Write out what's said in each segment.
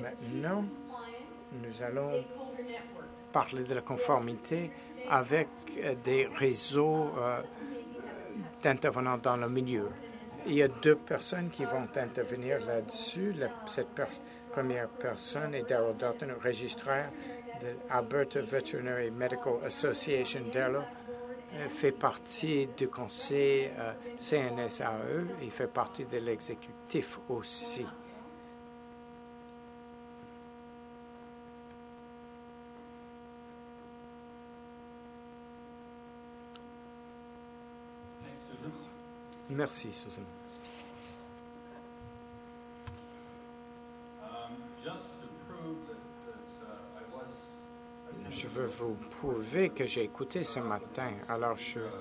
Maintenant, nous allons parler de la conformité avec des réseaux d'intervenants dans le milieu. Il y a 2 personnes qui vont intervenir là-dessus. Première personne est Daryl Dalton, registraire de Alberta Veterinary Medical Association. Daryl fait partie du conseil CNSAE. Il fait partie de l'exécutif aussi. Merci, Susan. Je veux vous prouver que j'ai écouté ce matin. Alors,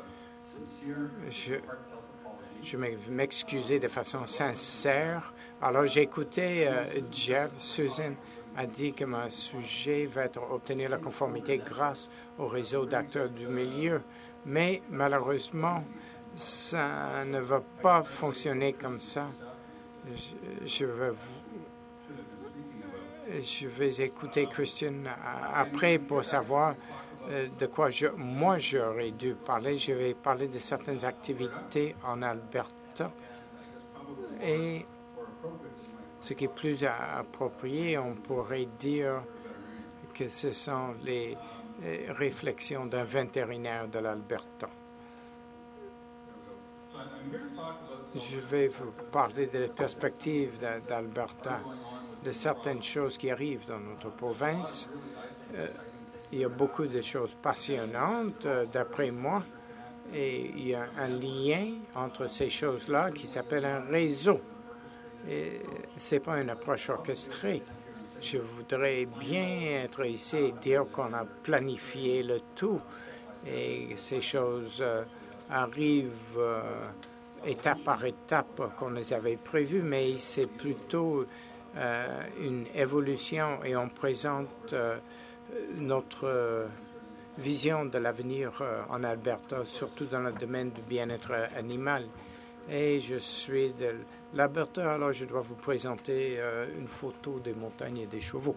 je vais m'excuser de façon sincère. Alors, j'ai écouté Jeff. Susan a dit que mon sujet va être obtenir la conformité grâce au réseau d'acteurs du milieu. Mais malheureusement, ça ne va pas fonctionner comme ça. Je vais écouter Christian après pour savoir de quoi moi j'aurais dû parler. Je vais parler de certaines activités en Alberta et ce qui est plus approprié, on pourrait dire que ce sont les réflexions d'un vétérinaire de l'Alberta. Je vais vous parler de la perspective d'Alberta, de certaines choses qui arrivent dans notre province. Il y a beaucoup de choses passionnantes, d'après moi, et il y a un lien entre ces choses-là qui s'appelle un réseau. Ce n'est pas une approche orchestrée. Je voudrais bien être ici et dire qu'on a planifié le tout et ces choses arrivent étape par étape qu'on les avait prévues, mais c'est plutôt une évolution et on présente notre vision de l'avenir en Alberta, surtout dans le domaine du bien-être animal. Et je suis de l'Alberta, alors je dois vous présenter une photo des montagnes et des chevaux.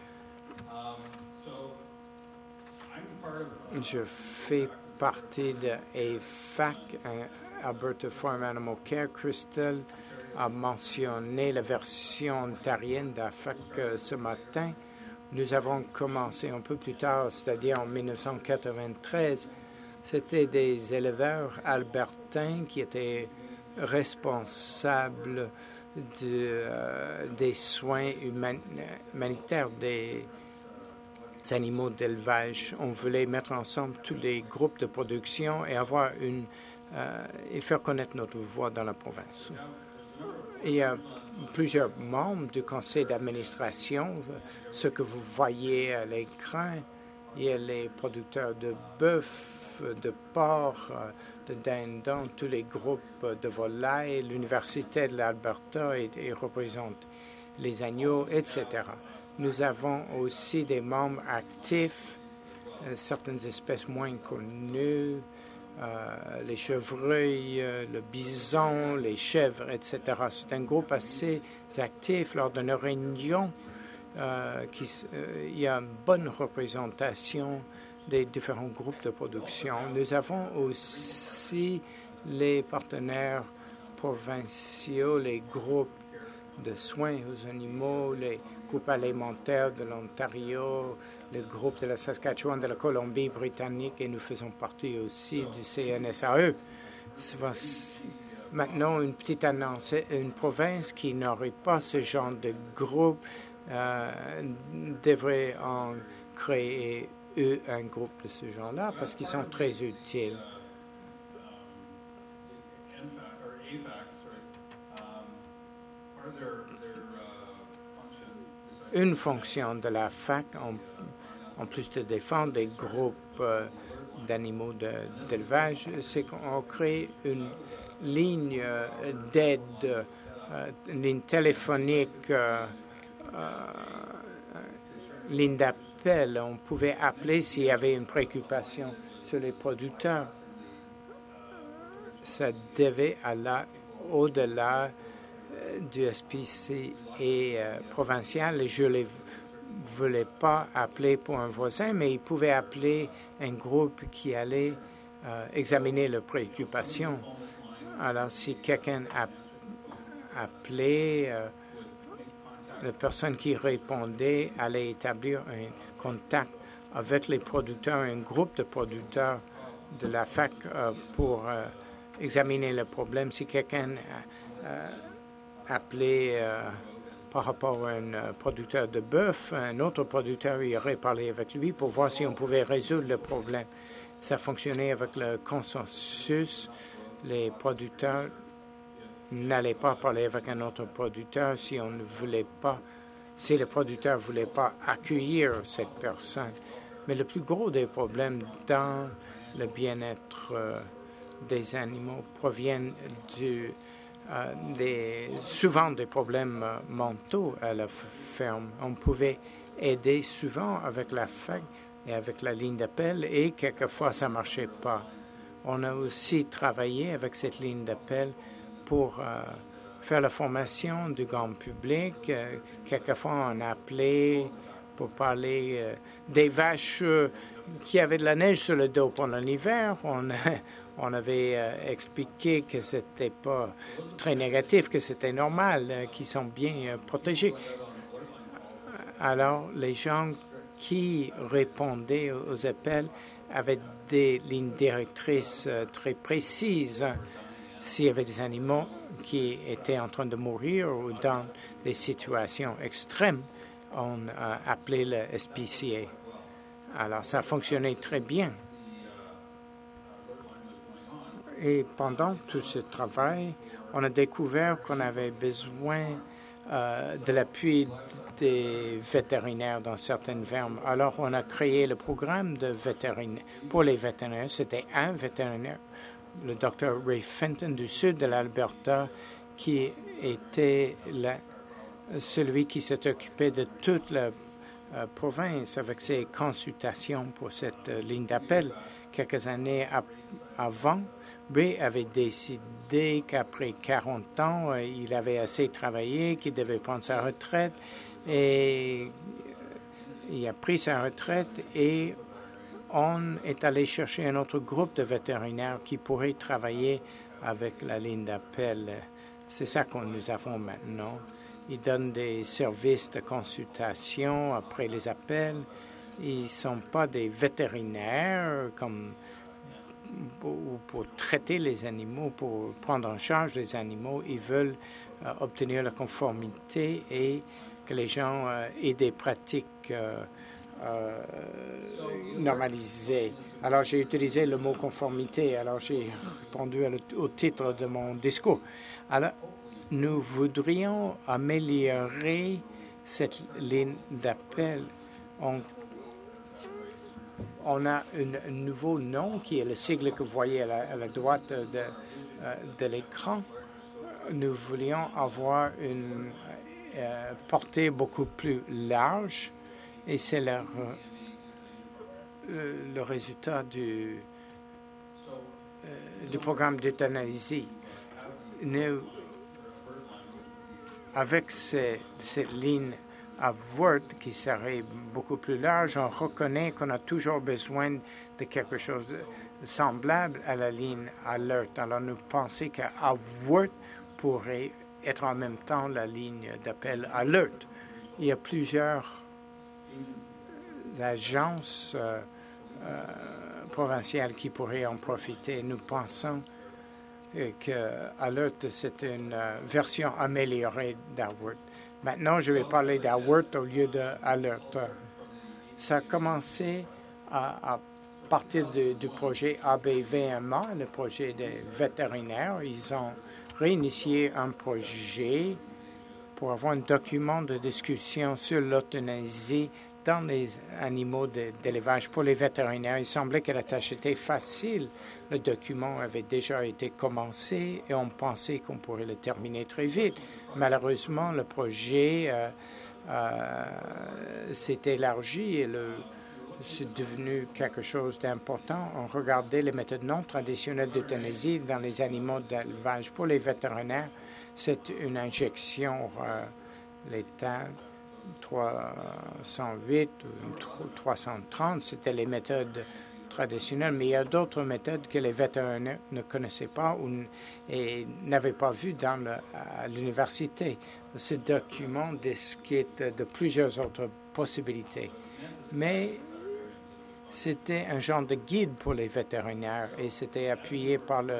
Je fais partie de AFAC, Alberta Farm Animal Care. Crystal a mentionné la version ontarienne d'AFAC ce matin. Nous avons commencé un peu plus tard, c'est-à-dire en 1993. C'était des éleveurs albertains qui étaient responsables des soins humanitaires des animaux d'élevage. On voulait mettre ensemble tous les groupes de production et avoir et faire connaître notre voix dans la province. Il y a plusieurs membres du conseil d'administration. Ce que vous voyez à l'écran, il y a les producteurs de bœuf, de porc, de dindon, tous les groupes de volailles. L'Université de l'Alberta et représente les agneaux, etc. Nous avons aussi des membres actifs, certaines espèces moins connues, les chevreuils, le bison, les chèvres, etc. C'est un groupe assez actif. Lors de nos réunions, il y a une bonne représentation des différents groupes de production. Nous avons aussi les partenaires provinciaux, les groupes de soins aux animaux, les groupes alimentaires de l'Ontario, le groupe de la Saskatchewan, de la Colombie-Britannique, et nous faisons partie aussi du CNSAE. Maintenant, une petite annonce. Une province qui n'aurait pas ce genre de groupe devrait en créer un groupe de ce genre-là parce qu'ils sont très utiles. Une fonction de la FAC, en plus de défendre des groupes d'animaux d'élevage, c'est qu'on crée une ligne d'aide, une ligne téléphonique, ligne d'appel. On pouvait appeler s'il y avait une préoccupation sur les producteurs. Ça devait aller au-delà du SPCA provincial et je ne voulais pas appeler pour un voisin, mais il pouvait appeler un groupe qui allait examiner leurs préoccupations. Alors, si quelqu'un a appelé, la personne qui répondait allait établir un contact avec les producteurs, un groupe de producteurs de la FAC pour examiner le problème. Si quelqu'un appelait par rapport à un producteur de bœuf, un autre producteur irait parler avec lui pour voir si on pouvait résoudre le problème. Ça fonctionnait avec le consensus. Les producteurs n'allaient pas parler avec un autre producteur si on ne voulait pas, si le producteur ne voulait pas accueillir cette personne. Mais le plus gros des problèmes dans le bien-être des animaux proviennent souvent des problèmes mentaux à la ferme. On pouvait aider souvent avec la FAC et avec la ligne d'appel et quelquefois ça ne marchait pas. On a aussi travaillé avec cette ligne d'appel pour faire la formation du grand public. Quelquefois, on a appelé pour parler des vaches qui avaient de la neige sur le dos pendant l'hiver. On avait expliqué que ce n'était pas très négatif, que c'était normal, qu'ils sont bien protégés. Alors, les gens qui répondaient aux appels avaient des lignes directrices très précises. S'il y avait des animaux qui étaient en train de mourir ou dans des situations extrêmes, on appelait le SPCA. Alors, ça fonctionnait très bien. Et pendant tout ce travail, on a découvert qu'on avait besoin de l'appui des vétérinaires dans certaines fermes. Alors, on a créé le programme de vétérinaire pour les vétérinaires. C'était un vétérinaire, le Dr. Ray Fenton du sud de l'Alberta, qui était celui qui s'est occupé de toute la province avec ses consultations pour cette ligne d'appel. Quelques années avant, Ray avait décidé qu'après 40 ans, il avait assez travaillé, qu'il devait prendre sa retraite et il a pris sa retraite et on est allé chercher un autre groupe de vétérinaires qui pourrait travailler avec la ligne d'appel. C'est ça que nous avons maintenant. Ils donnent des services de consultation après les appels. Ils ne sont pas des vétérinaires comme pour traiter les animaux, pour prendre en charge les animaux. Ils veulent obtenir la conformité et que les gens aient des pratiques normalisées. Alors, j'ai utilisé le mot conformité. Alors, j'ai répondu au titre de mon discours. Alors, nous voudrions améliorer cette ligne d'appel. On a un nouveau nom qui est le sigle que vous voyez à la droite de l'écran. Nous voulions avoir une portée beaucoup plus large et c'est le résultat du programme d'euthanasie. Avec cette ligne à Word qui serait beaucoup plus large, on reconnaît qu'on a toujours besoin de quelque chose de semblable à la ligne Alert. Alors, nous pensons qu'Word pourrait être en même temps la ligne d'appel Alert. Il y a plusieurs agences provinciales qui pourraient en profiter. Nous pensons que Alert, c'est une version améliorée d'Alert. Maintenant, je vais parler d'Alert au lieu d'Alert. Ça a commencé à partir du projet ABVMA, le projet des vétérinaires. Ils ont réinitié un projet pour avoir un document de discussion sur l'euthanasie dans les animaux d'élevage pour les vétérinaires. Il semblait que la tâche était facile. Le document avait déjà été commencé et on pensait qu'on pourrait le terminer très vite. Malheureusement, le projet s'est élargi et c'est devenu quelque chose d'important. On regardait les méthodes non traditionnelles d'euthanasie dans les animaux d'élevage pour les vétérinaires. c'est une injection létale. 308 ou 330, c'était les méthodes traditionnelles, mais il y a d'autres méthodes que les vétérinaires ne connaissaient pas et n'avaient pas vues à l'université. Ce document discute de plusieurs autres possibilités, mais c'était un genre de guide pour les vétérinaires et c'était appuyé par le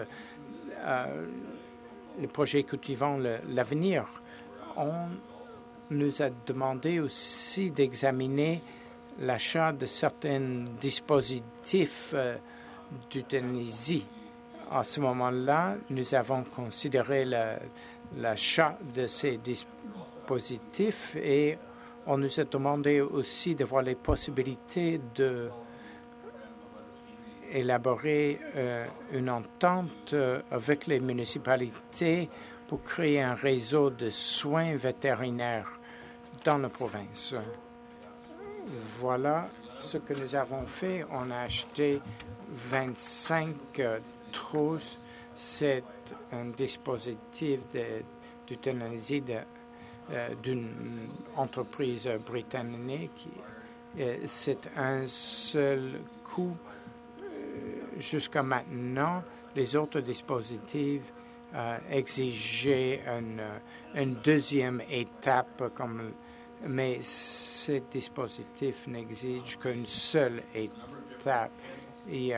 projet Cultivons l'avenir. On nous a demandé aussi d'examiner l'achat de certains dispositifs d'euthanasie. À ce moment-là, nous avons considéré l'achat de ces dispositifs et on nous a demandé aussi de voir les possibilités d'élaborer une entente avec les municipalités pour créer un réseau de soins vétérinaires dans la province. Voilà ce que nous avons fait. On a acheté 25 trousses. C'est un dispositif d'euthanasie d'une entreprise britannique. C'est un seul coût. Jusqu'à maintenant, les autres dispositifs exigeaient une deuxième étape, mais ce dispositif n'exige qu'une seule étape. Il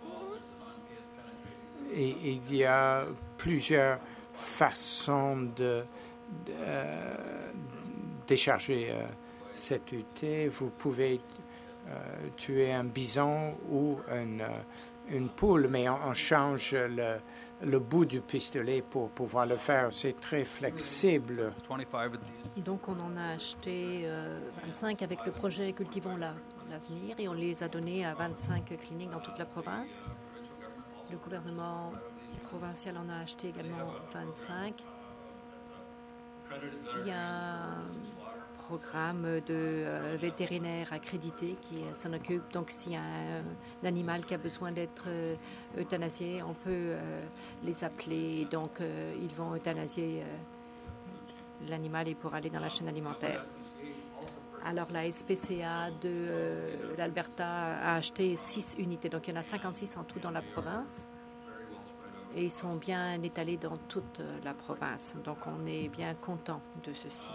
y a plusieurs façons de décharger cette UT. Vous pouvez tuer un bison ou une poule, mais on change le bout du pistolet pour pouvoir le faire. C'est très flexible. Donc, on en a acheté 25 avec le projet Cultivons l'avenir et on les a donnés à 25 cliniques dans toute la province. Le gouvernement provincial en a acheté également 25. Il y a un programme de vétérinaires accrédités qui s'en occupe. Donc, s'il y a un animal qui a besoin d'être euthanasié, on peut les appeler. Donc, ils vont euthanasier l'animal et pour aller dans la chaîne alimentaire. Alors, la SPCA de l'Alberta a acheté 6 unités. Donc, il y en a 56 en tout dans la province. Et ils sont bien étalés dans toute la province. Donc, on est bien content de ceci.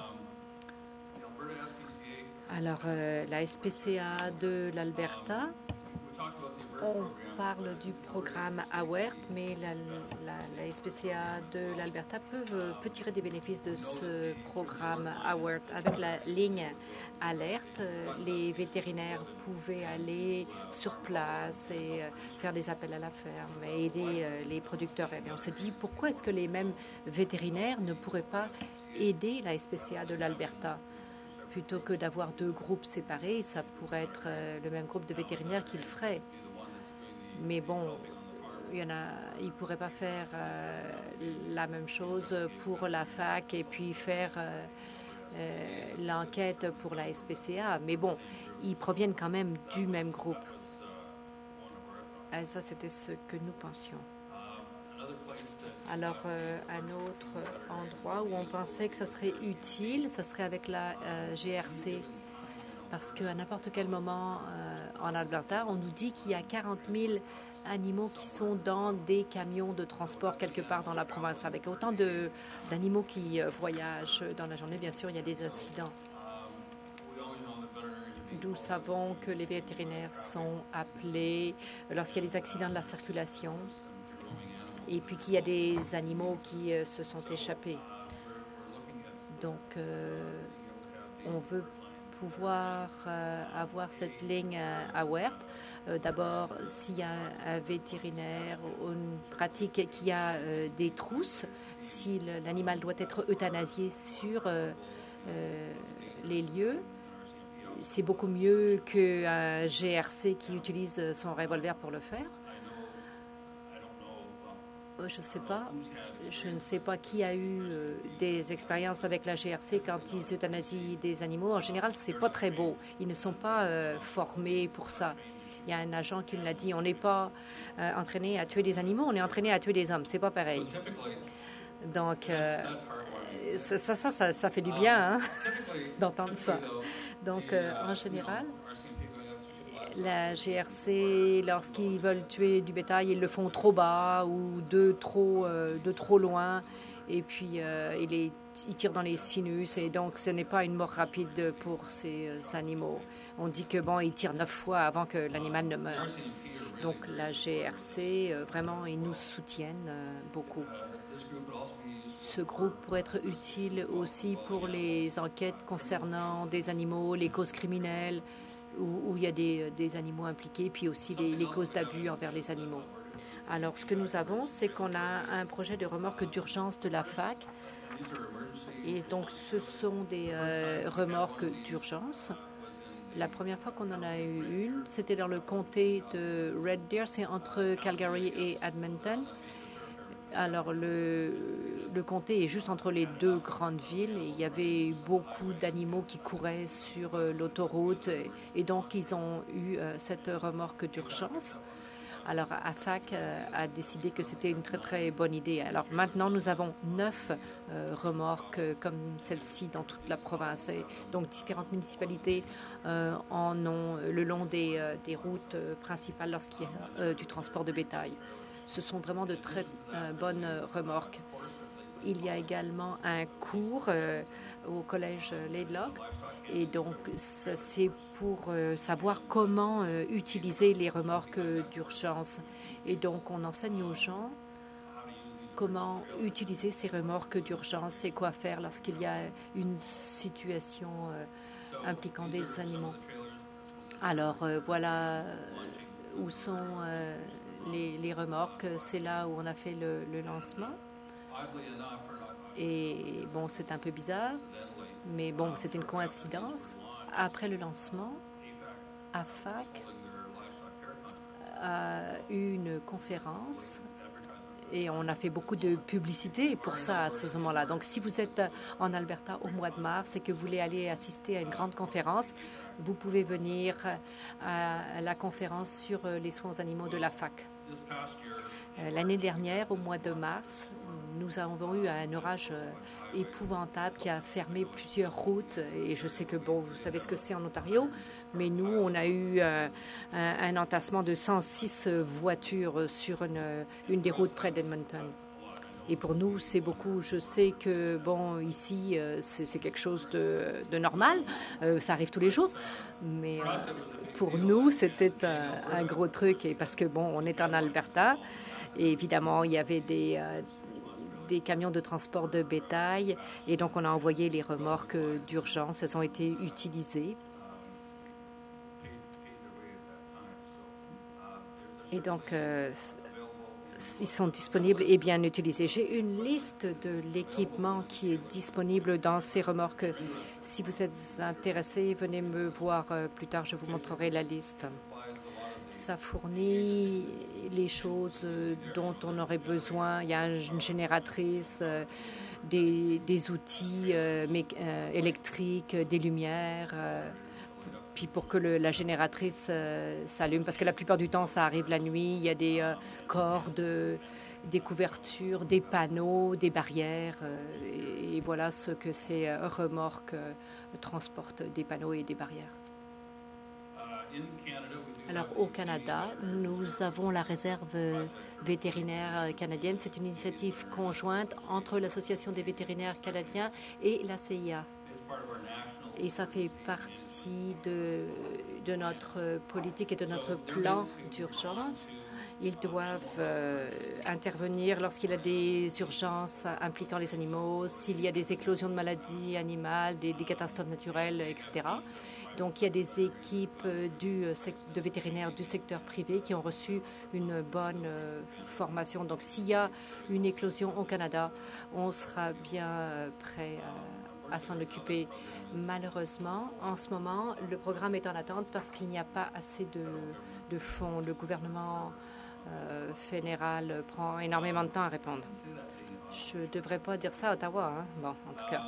Alors, la SPCA de l'Alberta, on parle du programme AWERT, mais la SPCA de l'Alberta peut tirer des bénéfices de ce programme AWERT. Avec la ligne alerte, les vétérinaires pouvaient aller sur place et faire des appels à la ferme et aider les producteurs. Et on se dit, pourquoi est-ce que les mêmes vétérinaires ne pourraient pas aider la SPCA de l'Alberta ? Plutôt que d'avoir deux groupes séparés, ça pourrait être le même groupe de vétérinaires qui le ferait. Mais bon, ils ne pourraient pas faire la même chose pour la fac et puis faire l'enquête pour la SPCA. Mais bon, ils proviennent quand même du même groupe. Et ça, c'était ce que nous pensions. Alors, un autre endroit où on pensait que ça serait utile, ça serait avec la GRC. Parce qu'à n'importe quel moment en Alberta, on nous dit qu'il y a 40 000 animaux qui sont dans des camions de transport quelque part dans la province. Avec autant d'animaux qui voyagent dans la journée, bien sûr, il y a des accidents. Nous savons que les vétérinaires sont appelés lorsqu'il y a des accidents de la circulation. Et puis qu'il y a des animaux qui se sont échappés. Donc, on veut pouvoir avoir cette ligne AWERT. D'abord, s'il y a un vétérinaire ou une pratique qui a des trousses, si l'animal doit être euthanasié sur les lieux, c'est beaucoup mieux qu'un GRC qui utilise son revolver pour le faire. Je ne sais pas. Je ne sais pas qui a eu des expériences avec la GRC quand ils euthanasient des animaux. En général, ce n'est pas très beau. Ils ne sont pas formés pour ça. Il y a un agent qui me l'a dit. On n'est pas entraîné à tuer des animaux, on est entraîné à tuer des hommes. C'est pas pareil. Donc, ça fait du bien d'entendre ça. Donc, en général, la GRC, lorsqu'ils veulent tuer du bétail, ils le font trop bas ou de trop loin. Et puis, ils tirent dans les sinus. Et donc, ce n'est pas une mort rapide pour ces animaux. On dit que, ils tirent 9 fois avant que l'animal ne meure. Donc, la GRC, vraiment, ils nous soutiennent beaucoup. Ce groupe pourrait être utile aussi pour les enquêtes concernant des animaux, les causes criminelles, où il y a des animaux impliqués, puis aussi les causes d'abus envers les animaux. Alors, ce que nous avons, c'est qu'on a un projet de remorque d'urgence de la FAC. Et donc, ce sont des remorques d'urgence. La première fois qu'on en a eu une, c'était dans le comté de Red Deer, c'est entre Calgary et Edmonton. Alors, le comté est juste entre les deux grandes villes. Et il y avait beaucoup d'animaux qui couraient sur l'autoroute. Et donc, ils ont eu cette remorque d'urgence. Alors, AFAC a décidé que c'était une très, très bonne idée. Alors, maintenant, nous avons 9 remorques comme celle-ci dans toute la province. Et donc, différentes municipalités en ont le long des routes principales lorsqu'il y a du transport de bétail. Ce sont vraiment de très bonnes remorques. Il y a également un cours au collège Laidlaw. Et donc, c'est pour savoir comment utiliser les remorques d'urgence. Et donc, on enseigne aux gens comment utiliser ces remorques d'urgence et quoi faire lorsqu'il y a une situation impliquant des animaux. Alors, voilà où sont les remorques. C'est là où on a fait le lancement. Et c'est un peu bizarre. Mais c'était une coïncidence. Après le lancement, AFAC a eu une conférence et on a fait beaucoup de publicité pour ça à ce moment-là. Donc, si vous êtes en Alberta au mois de mars et que vous voulez aller assister à une grande conférence, vous pouvez venir à la conférence sur les soins aux animaux de l'AFAC. L'année dernière, au mois de mars, nous avons eu un orage épouvantable qui a fermé plusieurs routes. Et je sais que, vous savez ce que c'est en Ontario, mais nous, on a eu un entassement de 106 voitures sur une des routes près d'Edmonton. Et pour nous, c'est beaucoup. Je sais que, ici, c'est quelque chose de normal. Ça arrive tous les jours. Mais pour nous, c'était un gros truc. Et parce que, on est en Alberta. Et évidemment, il y avait des camions de transport de bétail. Et donc, on a envoyé les remorques d'urgence. Elles ont été utilisées. Et donc, ils sont disponibles et bien utilisés. J'ai une liste de l'équipement qui est disponible dans ces remorques. Si vous êtes intéressé, venez me voir plus tard. Je vous montrerai la liste. Ça fournit les choses dont on aurait besoin. Il y a une génératrice, des outils électriques, des lumières, puis pour que la génératrice s'allume, parce que la plupart du temps, ça arrive la nuit. Il y a des cordes, des couvertures, des panneaux, des barrières. Et voilà ce que ces remorques transportent, des panneaux et des barrières. Alors, au Canada, nous avons la réserve vétérinaire canadienne. C'est une initiative conjointe entre l'Association des vétérinaires canadiens et la CIA. Et ça fait partie de notre politique et de notre plan d'urgence. Ils doivent intervenir lorsqu'il y a des urgences impliquant les animaux, s'il y a des éclosions de maladies animales, des catastrophes naturelles, etc. Donc, il y a des équipes de vétérinaires du secteur privé qui ont reçu une bonne formation. Donc, s'il y a une éclosion au Canada, on sera bien prêt à s'en occuper. Malheureusement, en ce moment, le programme est en attente parce qu'il n'y a pas assez de fonds. Le gouvernement fédéral prend énormément de temps à répondre. Je ne devrais pas dire ça à Ottawa, en tout cas.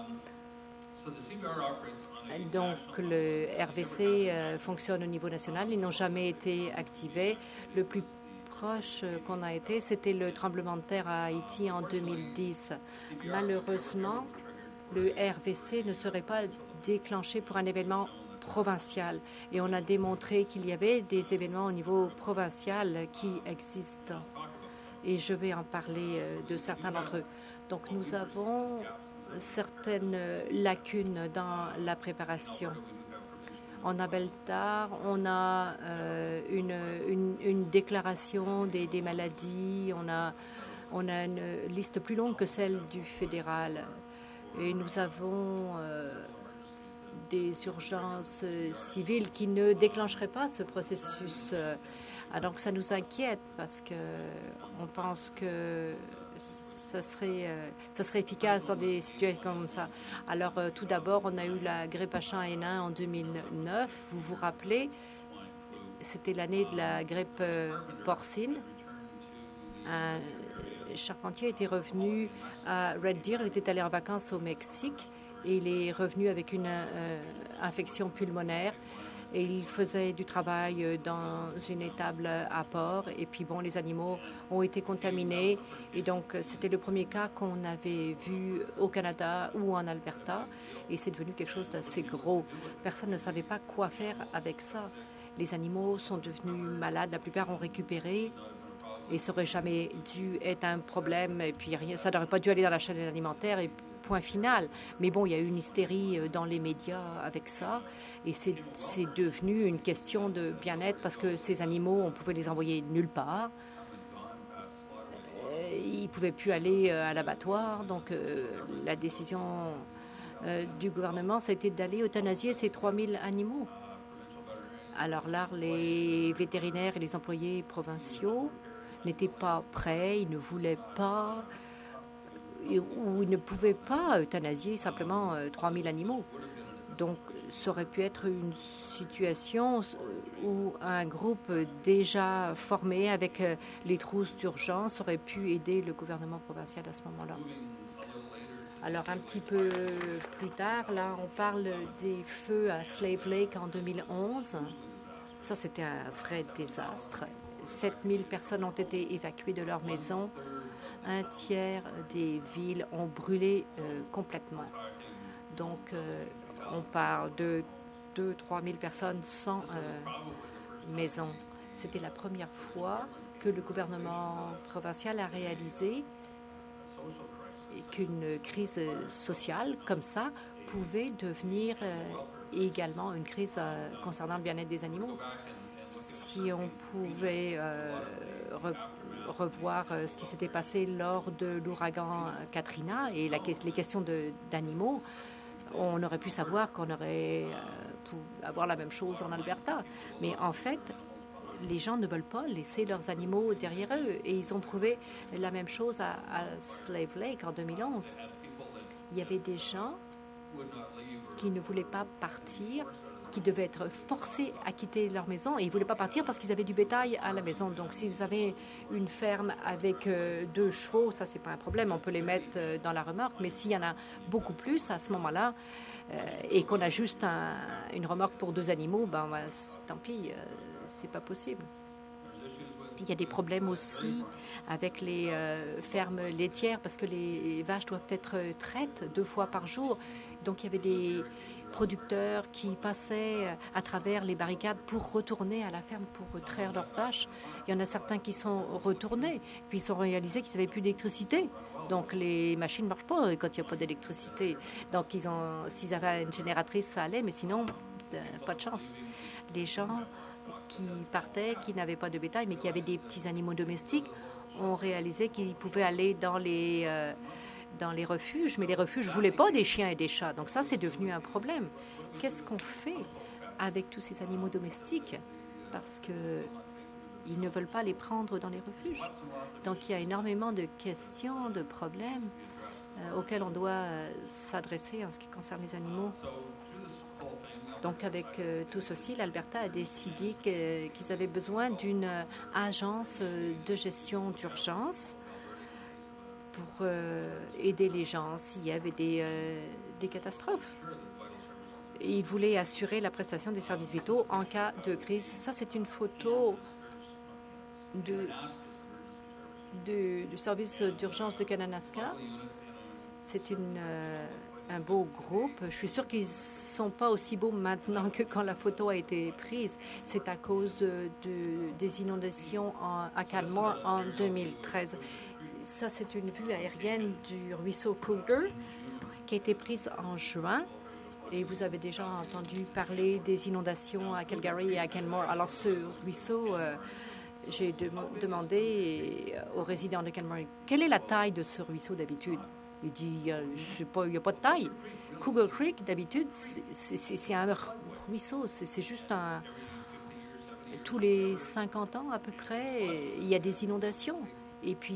Donc, le RVC fonctionne au niveau national. Ils n'ont jamais été activés. Le plus proche qu'on a été, c'était le tremblement de terre à Haïti en 2010. Malheureusement, le RVC ne serait pas déclenché pour un événement provincial. Et on a démontré qu'il y avait des événements au niveau provincial qui existent. Et je vais en parler de certains d'entre eux. Donc nous avons certaines lacunes dans la préparation. En Alberta, on a une déclaration des maladies, on a une liste plus longue que celle du fédéral. Et nous avons des urgences civiles qui ne déclencheraient pas ce processus. Donc ça nous inquiète parce qu'on pense que ça serait efficace dans des situations comme ça. Alors tout d'abord, on a eu la grippe H1N1 en 2009. Vous vous rappelez, c'était l'année de la grippe porcine. Un charpentier était revenu à Red Deer. Il était allé en vacances au Mexique et il est revenu avec une infection pulmonaire. Et il faisait du travail dans une étable à port. Et puis, bon, les animaux ont été contaminés. Et donc, c'était le premier cas qu'on avait vu au Canada ou en Alberta. Et c'est devenu quelque chose d'assez gros. Personne ne savait pas quoi faire avec ça. Les animaux sont devenus malades. La plupart ont récupéré. Et ça n'aurait jamais dû être un problème. Et puis, ça n'aurait pas dû aller dans la chaîne alimentaire. Et point final. Mais bon, il y a eu une hystérie dans les médias avec ça. Et c'est devenu une question de bien-être parce que ces animaux, on pouvait les envoyer nulle part. Ils ne pouvaient plus aller à l'abattoir. Donc, la décision du gouvernement, ça a été d'aller euthanasier ces 3000 animaux. Alors là, les vétérinaires et les employés provinciaux n'étaient pas prêts. Ils ne voulaient pas ou ils ne pouvaient pas euthanasier simplement 3000 animaux. Donc, ça aurait pu être une situation où un groupe déjà formé avec les trousses d'urgence aurait pu aider le gouvernement provincial à ce moment-là. Alors, un petit peu plus tard, là, on parle des feux à Slave Lake en 2011. Ça, c'était un vrai désastre. 7000 personnes ont été évacuées de leur maison. Un tiers des villes ont brûlé complètement. Donc, on parle de 2-3 000 personnes sans maison. C'était la première fois que le gouvernement provincial a réalisé qu'une crise sociale comme ça pouvait devenir également une crise concernant le bien-être des animaux. Si on pouvait revoir ce qui s'était passé lors de l'ouragan Katrina et les questions d'animaux, on aurait pu savoir qu'on aurait pu avoir la même chose en Alberta. Mais en fait, les gens ne veulent pas laisser leurs animaux derrière eux. Et ils ont trouvé la même chose à Slave Lake en 2011. Il y avait des gens qui ne voulaient pas partir, qui devaient être forcés à quitter leur maison et ils ne voulaient pas partir parce qu'ils avaient du bétail à la maison. Donc, si vous avez une ferme avec 2 chevaux, ça, c'est pas un problème. On peut les mettre dans la remorque. Mais s'il y en a beaucoup plus à ce moment-là et qu'on a juste une remorque pour 2 animaux, ben, tant pis, c'est pas possible. Il y a des problèmes aussi avec les fermes laitières parce que les vaches doivent être traites 2 fois par jour. Donc, il y avait des producteurs qui passaient à travers les barricades pour retourner à la ferme pour traire leurs vaches. Il y en a certains qui sont retournés, puis ils ont réalisé qu'ils n'avaient plus d'électricité. Donc, les machines ne marchent pas quand il n'y a pas d'électricité. Donc, s'ils avaient une génératrice, ça allait, mais sinon, pas de chance. Les gens qui partaient, qui n'avaient pas de bétail, mais qui avaient des petits animaux domestiques, ont réalisé qu'ils pouvaient aller dans les refuges, mais les refuges ne voulaient pas des chiens et des chats. Donc ça, c'est devenu un problème. Qu'est-ce qu'on fait avec tous ces animaux domestiques? Parce qu'ils ne veulent pas les prendre dans les refuges. Donc il y a énormément de questions, de problèmes auxquels on doit s'adresser en ce qui concerne les animaux. Donc, avec tout ceci, l'Alberta a décidé qu'ils avaient besoin d'une agence de gestion d'urgence pour aider les gens s'il y avait des catastrophes. Et ils voulaient assurer la prestation des services vitaux en cas de crise. Ça, c'est une photo du service d'urgence de Kananaskis. C'est un beau groupe. Je suis sûre qu'ils ne sont pas aussi beaux maintenant que quand la photo a été prise. C'est à cause des inondations à Canmore en 2013. Ça, c'est une vue aérienne du ruisseau Cougar qui a été prise en juin. Et vous avez déjà entendu parler des inondations à Calgary et à Canmore. Alors, ce ruisseau, j'ai demandé aux résidents de Canmore, quelle est la taille de ce ruisseau d'habitude? Il dit, il n'y a pas de taille. Cougar Creek, d'habitude, c'est un ruisseau. C'est juste tous les 50 ans à peu près, il y a des inondations. Et puis,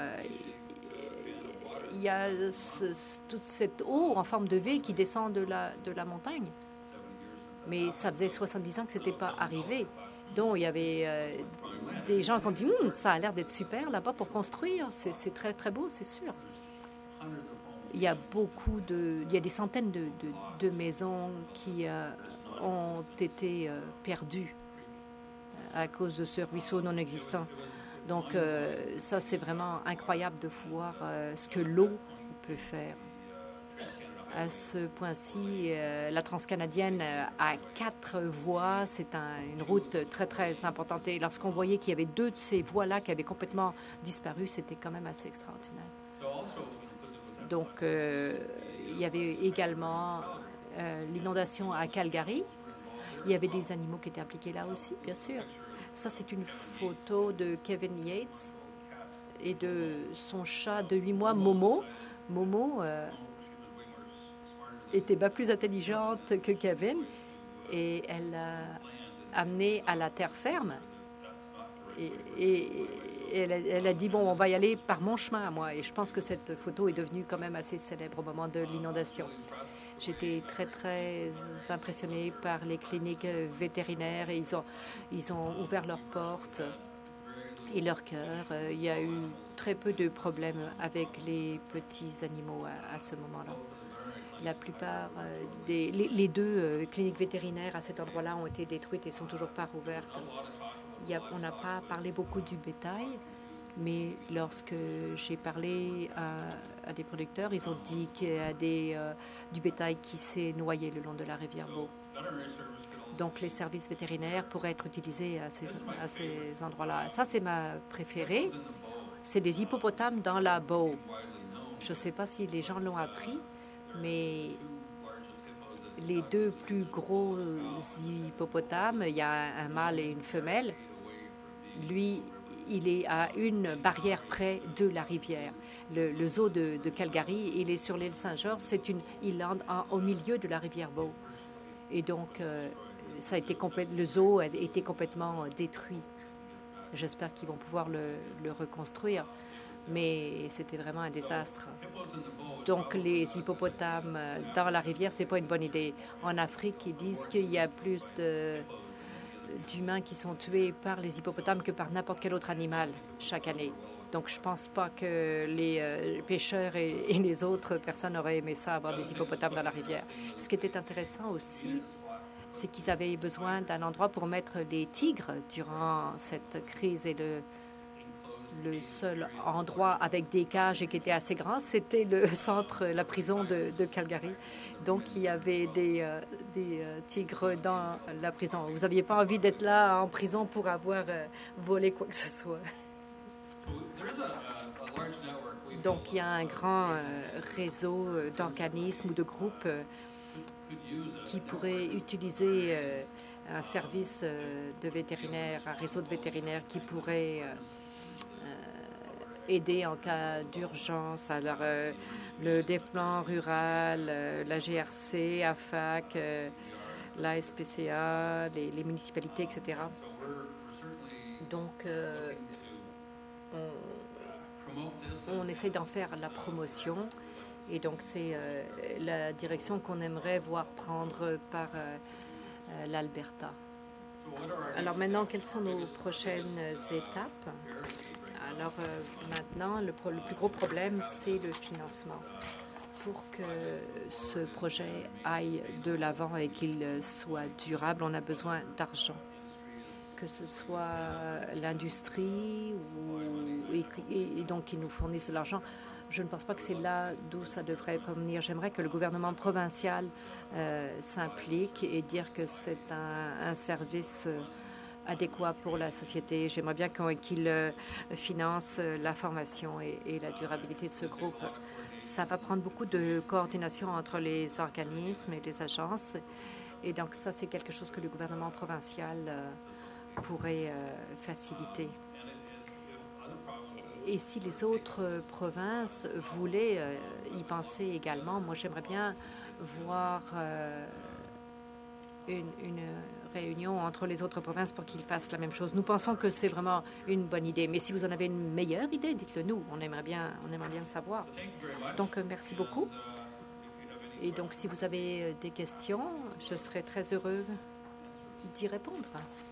il y a toute cette eau en forme de V qui descend de la montagne. Mais ça faisait 70 ans que ce n'était pas arrivé. Donc, il y avait des gens qui ont dit, ça a l'air d'être super là-bas pour construire. C'est très, très beau, c'est sûr. Il y a des centaines de maisons qui ont été perdues à cause de ce ruisseau non existant. Donc, ça, c'est vraiment incroyable de voir ce que l'eau peut faire. À ce point-ci, la Transcanadienne a 4 voies. C'est une route très, très importante. Et lorsqu'on voyait qu'il y avait 2 de ces voies-là qui avaient complètement disparu, c'était quand même assez extraordinaire. Donc, il y avait également l'inondation à Calgary. Il y avait des animaux qui étaient impliqués là aussi, bien sûr. Ça, c'est une photo de Kevin Yates et de son chat de 8 mois, Momo. Momo était bien plus intelligente que Kevin et elle l'a amené à la terre ferme. Et elle a dit, bon, on va y aller par mon chemin à moi. Et je pense que cette photo est devenue quand même assez célèbre au moment de l'inondation. J'étais très, très impressionnée par les cliniques vétérinaires. Et ils ont ouvert leurs portes et leur cœur. Il y a eu très peu de problèmes avec les petits animaux à ce moment-là. La plupart les 2 cliniques vétérinaires à cet endroit-là ont été détruites et sont toujours pas rouvertes. On n'a pas parlé beaucoup du bétail, mais lorsque j'ai parlé à des producteurs, ils ont dit qu'il y a du bétail qui s'est noyé le long de la rivière Bow. Donc, les services vétérinaires pourraient être utilisés à ces endroits-là. Ça, c'est ma préférée. C'est des hippopotames dans la Bow. Je ne sais pas si les gens l'ont appris, mais les 2 plus gros hippopotames, il y a un mâle et une femelle. Lui, il est à une barrière près de la rivière. Le zoo de Calgary, il est sur l'île Saint-Georges. Il lande au milieu de la rivière Bow. Et donc, le zoo a été complètement détruit. J'espère qu'ils vont pouvoir le reconstruire. Mais c'était vraiment un désastre. Donc, les hippopotames dans la rivière, ce n'est pas une bonne idée. En Afrique, ils disent qu'il y a plus d'humains qui sont tués par les hippopotames que par n'importe quel autre animal chaque année. Donc, je ne pense pas que les pêcheurs et les autres personnes auraient aimé ça, avoir des hippopotames dans la rivière. Ce qui était intéressant aussi, c'est qu'ils avaient besoin d'un endroit pour mettre les tigres durant cette crise. Et le seul endroit avec des cages et qui était assez grand, c'était le centre, la prison de Calgary. Donc, il y avait des tigres dans la prison. Vous n'aviez pas envie d'être là en prison pour avoir volé quoi que ce soit. Donc, il y a un grand réseau d'organismes ou de groupes qui pourraient utiliser un service de vétérinaire, un réseau de vétérinaires qui pourrait aider en cas d'urgence. Alors, le développement rural, la GRC, AFAC, la SPCA, les municipalités, etc. Donc, on essaie d'en faire la promotion. Et donc, c'est la direction qu'on aimerait voir prendre par l'Alberta. Alors maintenant, quelles sont nos prochaines étapes? Alors maintenant, le plus gros problème, c'est le financement. Pour que ce projet aille de l'avant et qu'il soit durable, on a besoin d'argent. que ce soit l'industrie et donc qui nous fournissent de l'argent. Je ne pense pas que c'est là d'où ça devrait provenir. J'aimerais que le gouvernement provincial s'implique et dire que c'est un service adéquat pour la société. J'aimerais bien qu'il finance la formation et la durabilité de ce groupe. Ça va prendre beaucoup de coordination entre les organismes et les agences. Et donc ça, c'est quelque chose que le gouvernement provincial pourrait faciliter. Et si les autres provinces voulaient y penser également, moi j'aimerais bien voir une réunion entre les autres provinces pour qu'ils fassent la même chose. Nous pensons que c'est vraiment une bonne idée. Mais si vous en avez une meilleure idée, dites-le nous. On aimerait bien le savoir. Donc merci beaucoup. Et donc si vous avez des questions, je serai très heureux d'y répondre.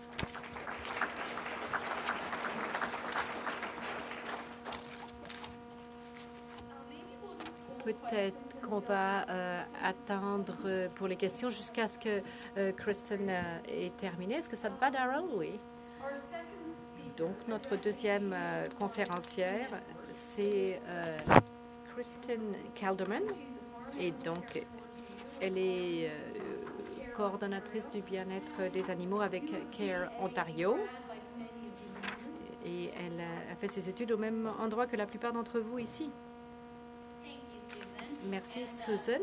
Peut-être qu'on va attendre pour les questions jusqu'à ce que Kristen ait terminé. Est-ce que ça te va, Daryl? Oui. Donc, notre deuxième conférencière, c'est Kristen Calderman. Et donc, elle est coordonnatrice du bien-être des animaux avec Care Ontario. Et elle a fait ses études au même endroit que la plupart d'entre vous ici. Merci, Susan.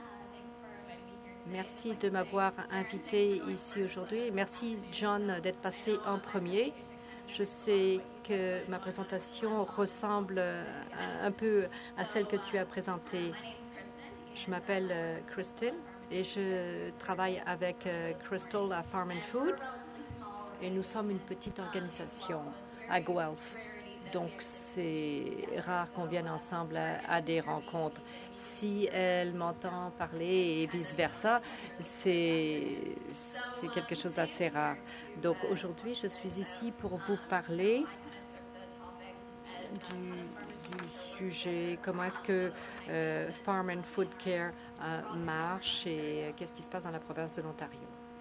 Merci de m'avoir invité ici aujourd'hui. Merci, John, d'être passé en premier. Je sais que ma présentation ressemble un peu à celle que tu as présentée. Je m'appelle Kristen et je travaille avec Crystal à Farm and Food. Et nous sommes une petite organisation à Guelph. Donc, c'est rare qu'on vienne ensemble à des rencontres. Si elle m'entend parler et vice-versa, c'est quelque chose d'assez rare. Donc, aujourd'hui, je suis ici pour vous parler du sujet, comment est-ce que Farm and Food Care marche et qu'est-ce qui se passe dans la province de l'Ontario.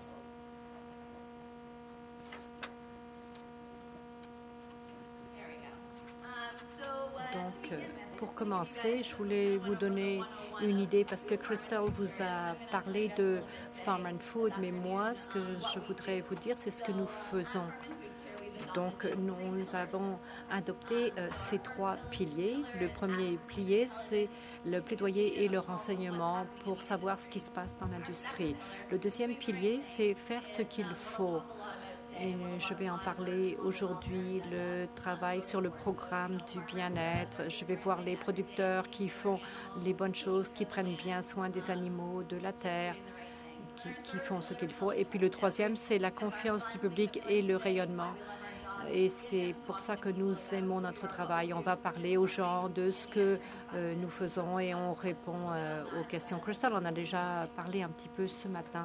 Donc, pour commencer, je voulais vous donner une idée parce que Crystal vous a parlé de Farm and Food, mais moi, ce que je voudrais vous dire, c'est ce que nous faisons. Donc, nous avons adopté ces trois piliers. Le premier pilier, c'est le plaidoyer et le renseignement pour savoir ce qui se passe dans l'industrie. Le deuxième pilier, c'est faire ce qu'il faut. Et je vais en parler aujourd'hui, le travail sur le programme du bien-être. Je vais voir les producteurs qui font les bonnes choses, qui prennent bien soin des animaux, de la terre, qui font ce qu'il faut. Et puis le troisième, c'est la confiance du public et le rayonnement. Et c'est pour ça que nous aimons notre travail. On va parler aux gens de ce que nous faisons et on répond aux questions. Crystal en a déjà parlé un petit peu ce matin.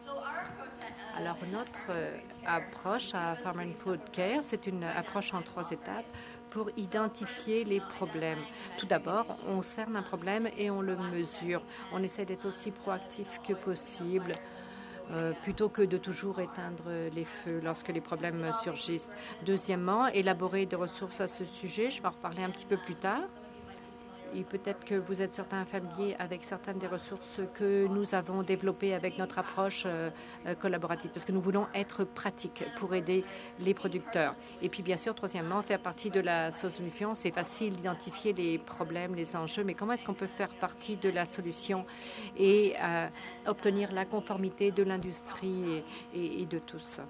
Alors, notre approche à Farm and Food Care, c'est une approche en 3 étapes pour identifier les problèmes. Tout d'abord, on cerne un problème et on le mesure. On essaie d'être aussi proactif que possible plutôt que de toujours éteindre les feux lorsque les problèmes surgissent. Deuxièmement, élaborer des ressources à ce sujet. Je vais en reparler un petit peu plus tard. Et peut-être que vous êtes certains familiers avec certaines des ressources que nous avons développées avec notre approche collaborative, parce que nous voulons être pratiques pour aider les producteurs. Et puis, bien sûr, troisièmement, faire partie de la solution. C'est facile d'identifier les problèmes, les enjeux, mais comment est-ce qu'on peut faire partie de la solution et obtenir la conformité de l'industrie et de tous.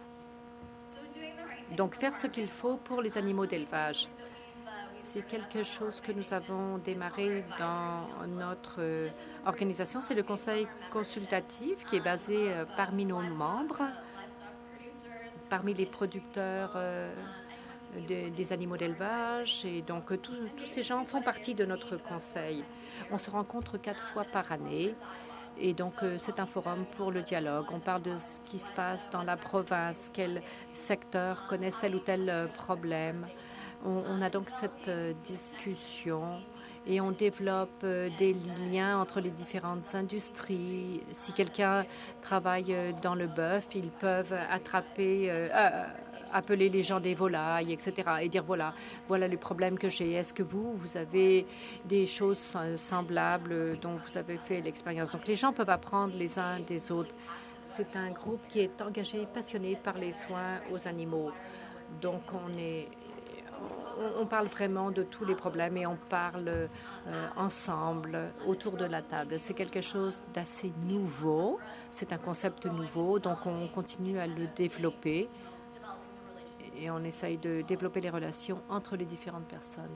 Donc, faire ce qu'il faut pour les animaux d'élevage. C'est quelque chose que nous avons démarré dans notre organisation. C'est le conseil consultatif qui est basé parmi nos membres, parmi les producteurs des animaux d'élevage. Et donc, tous ces gens font partie de notre conseil. On se rencontre 4 fois par année. Et donc, c'est un forum pour le dialogue. On parle de ce qui se passe dans la province, quel secteur connaît tel ou tel problème. On a donc cette discussion et on développe des liens entre les différentes industries. Si quelqu'un travaille dans le bœuf, ils peuvent appeler les gens des volailles, etc. Et dire voilà les problèmes que j'ai. Est-ce que vous avez des choses semblables dont vous avez fait l'expérience? Donc les gens peuvent apprendre les uns des autres. C'est un groupe qui est engagé, passionné par les soins aux animaux. Donc on parle vraiment de tous les problèmes et on parle ensemble autour de la table. C'est quelque chose d'assez nouveau, c'est un concept nouveau, donc on continue à le développer et on essaye de développer les relations entre les différentes personnes.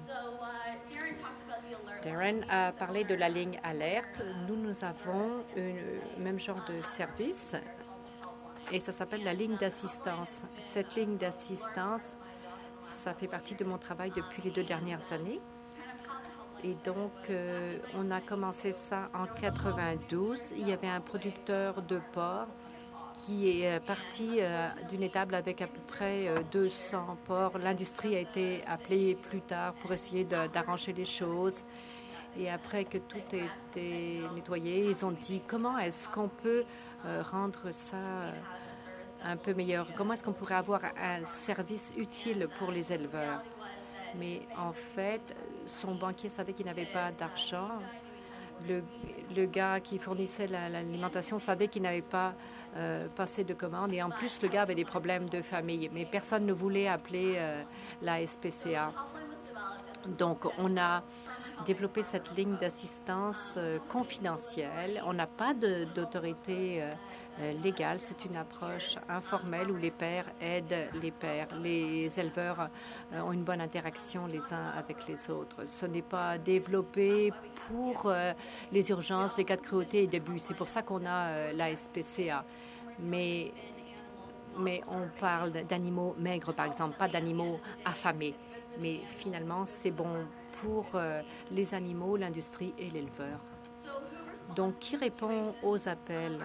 Darren a parlé de la ligne alerte. Nous avons un même genre de service et ça s'appelle la ligne d'assistance. Cette ligne d'assistance, ça fait partie de mon travail depuis les 2 dernières années. Et donc, on a commencé ça en 92. Il y avait un producteur de porc qui est parti d'une étable avec à peu près 200 porcs. L'industrie a été appelée plus tard pour essayer d'arranger les choses. Et après que tout a été nettoyé, ils ont dit comment est-ce qu'on peut rendre ça un peu meilleur. Comment est-ce qu'on pourrait avoir un service utile pour les éleveurs? Mais en fait, son banquier savait qu'il n'avait pas d'argent. Le gars qui fournissait l'alimentation savait qu'il n'avait pas passé de commande. Et en plus, le gars avait des problèmes de famille. Mais personne ne voulait appeler la SPCA. Donc, on a développé cette ligne d'assistance confidentielle. On n'a pas d'autorité légale. C'est une approche informelle où les pères aident les pères. Les éleveurs ont une bonne interaction les uns avec les autres. Ce n'est pas développé pour les urgences, les cas de cruauté et d'abus. C'est pour ça qu'on a la SPCA. Mais on parle d'animaux maigres, par exemple, pas d'animaux affamés. Mais finalement, c'est bon pour les animaux, l'industrie et l'éleveur. Donc, qui répond aux appels?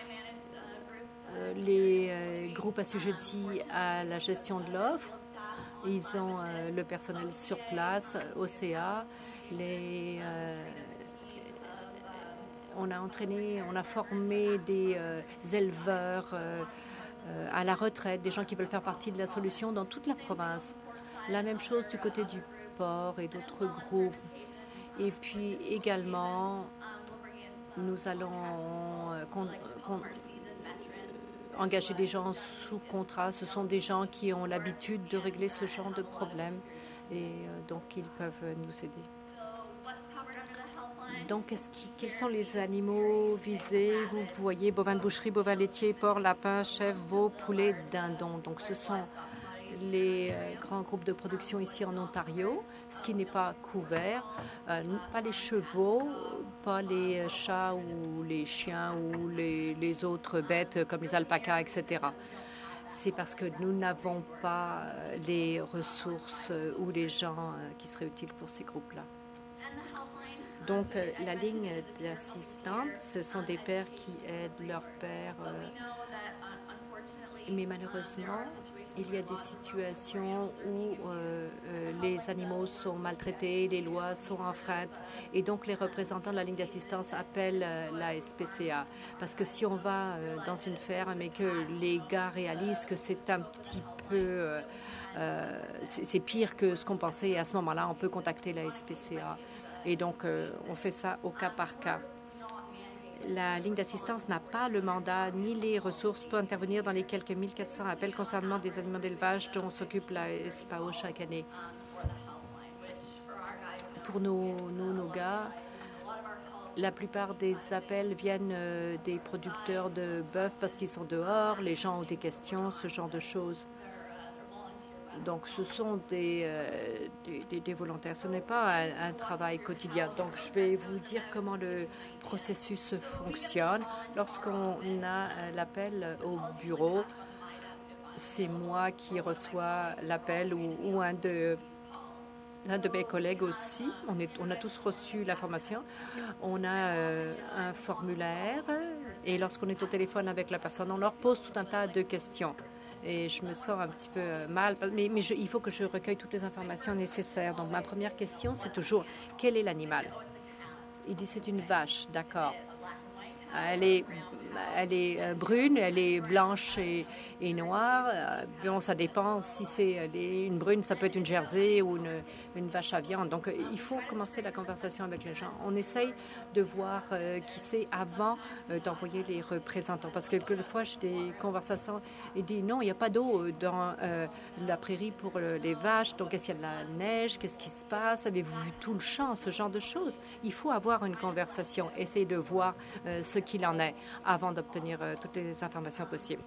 Les groupes assujettis à la gestion de l'offre. Ils ont le personnel sur place, OCA. On a formé des éleveurs à la retraite, des gens qui veulent faire partie de la solution dans toute la province. La même chose du côté du porc et d'autres groupes. Et puis également, nous allons engager des gens sous contrat. Ce sont des gens qui ont l'habitude de régler ce genre de problème et donc ils peuvent nous aider. Donc, quels sont les animaux visés? Vous voyez bovins de boucherie, bovins laitiers, porc, lapin, chèvre, veau, poulet, dindon. Donc, ce sont les grands groupes de production ici en Ontario, ce qui n'est pas couvert, pas les chevaux, pas les chats ou les chiens ou les autres bêtes comme les alpacas, etc. C'est parce que nous n'avons pas les ressources ou les gens qui seraient utiles pour ces groupes-là. Donc, la ligne d'assistance, ce sont des pères qui aident leurs pères. Mais malheureusement, il y a des situations où les animaux sont maltraités, les lois sont enfreintes. Et donc, les représentants de la ligne d'assistance appellent la SPCA. Parce que si on va dans une ferme et que les gars réalisent que c'est un petit peu... c'est pire que ce qu'on pensait, et à ce moment-là, on peut contacter la SPCA. Et donc, on fait ça au cas par cas. La ligne d'assistance n'a pas le mandat ni les ressources pour intervenir dans les quelques 1400 appels concernant des aliments d'élevage dont s'occupe la SPAO chaque année. Pour nos gars, la plupart des appels viennent des producteurs de bœuf parce qu'ils sont dehors, les gens ont des questions, ce genre de choses. Donc, ce sont des volontaires. Ce n'est pas un travail quotidien. Donc, je vais vous dire comment le processus fonctionne. Lorsqu'on a l'appel au bureau, c'est moi qui reçois l'appel ou un de mes collègues aussi. On a tous reçu l'information. On a un formulaire et lorsqu'on est au téléphone avec la personne, on leur pose tout un tas de questions. Et je me sens un petit peu mal, mais il faut que je recueille toutes les informations nécessaires. Donc, ma première question, c'est toujours, quel est l'animal? Il dit, c'est une vache, d'accord. Elle est elle est brune, elle est blanche et noire. Bon, ça dépend. Si c'est une brune, ça peut être une jersey ou une vache à viande. Donc, il faut commencer la conversation avec les gens. On essaye de voir qui c'est avant d'envoyer les représentants. Parce que quelquefois, j'ai des conversations et dit non, il n'y a pas d'eau dans la prairie pour les vaches. Donc, est-ce qu'il y a de la neige? Qu'est-ce qui se passe? Avez-vous vu tout le champ? Ce genre de choses. Il faut avoir une conversation, essayer de voir ce qu'il en est avant d'obtenir toutes les informations possibles.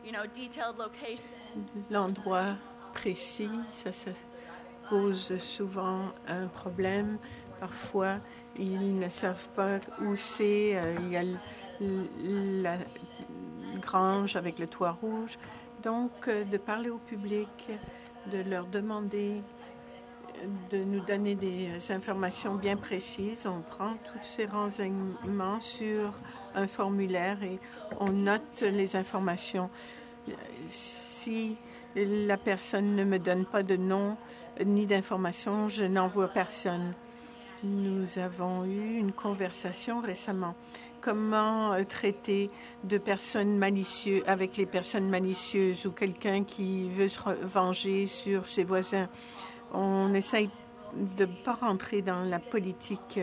L'endroit précis, ça pose souvent un problème. Parfois, ils ne savent pas où c'est. Il y a la grange avec le toit rouge. Donc, de parler au public, de leur demander de nous donner des informations bien précises. On prend tous ces renseignements sur un formulaire et on note les informations. Si la personne ne me donne pas de nom ni d'informations, je n'envoie personne. Nous avons eu une conversation récemment. Comment traiter de personnes malicieuses avec les personnes malicieuses ou quelqu'un qui veut se venger sur ses voisins. On essaye de ne pas rentrer dans la politique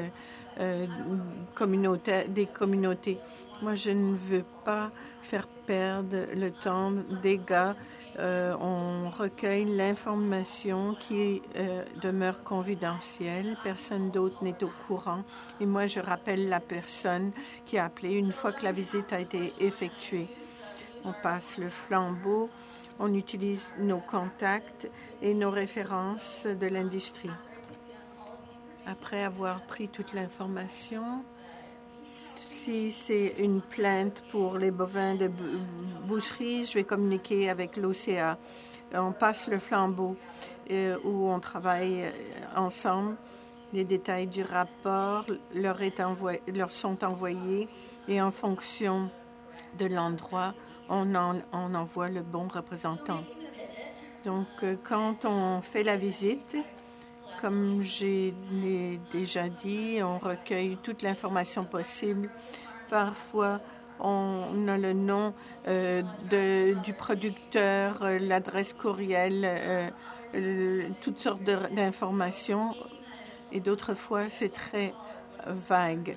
des communautés. Moi, je ne veux pas faire perdre le temps des gars. On recueille l'information qui demeure confidentielle. Personne d'autre n'est au courant. Et moi, je rappelle la personne qui a appelé une fois que la visite a été effectuée. On passe le flambeau. On utilise nos contacts et nos références de l'industrie. Après avoir pris toute l'information, si c'est une plainte pour les bovins de boucherie, je vais communiquer avec l'OCA. On passe le flambeau où on travaille ensemble. Les détails du rapport leur sont envoyés et en fonction de l'endroit, on envoie le bon représentant. Donc, quand on fait la visite, comme j'ai déjà dit, on recueille toute l'information possible. Parfois, on a le nom du producteur, l'adresse courriel, toutes sortes d'informations. Et d'autres fois, c'est très vague.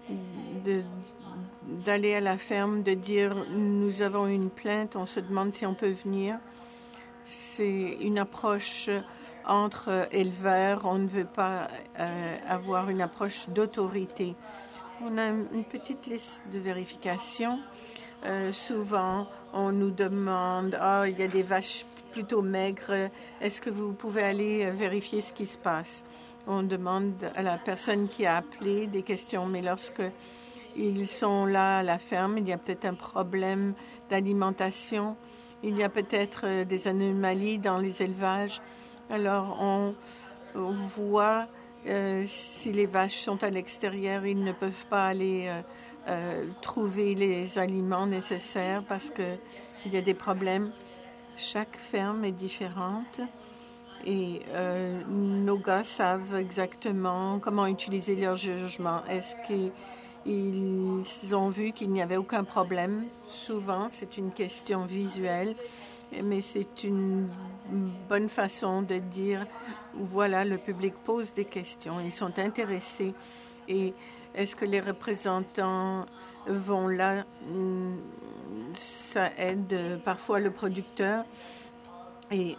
D'aller à la ferme, de dire « nous avons une plainte, on se demande si on peut venir ». C'est une approche entre éleveurs. On ne veut pas avoir une approche d'autorité. On a une petite liste de vérification. Souvent, on nous demande « Ah, il y a des vaches plutôt maigres. Est-ce que vous pouvez aller vérifier ce qui se passe ?» On demande à la personne qui a appelé des questions, mais lorsque ils sont là à la ferme, il y a peut-être un problème d'alimentation, il y a peut-être des anomalies dans les élevages. Alors, on voit si les vaches sont à l'extérieur, ils ne peuvent pas aller trouver les aliments nécessaires parce qu'il y a des problèmes. Chaque ferme est différente. Et nos gars savent exactement comment utiliser leur jugement. Est-ce qu'ils ont vu qu'il n'y avait aucun problème? Souvent, c'est une question visuelle, mais c'est une bonne façon de dire, voilà, le public pose des questions, ils sont intéressés. Et est-ce que les représentants vont là? Ça aide parfois le producteur. Et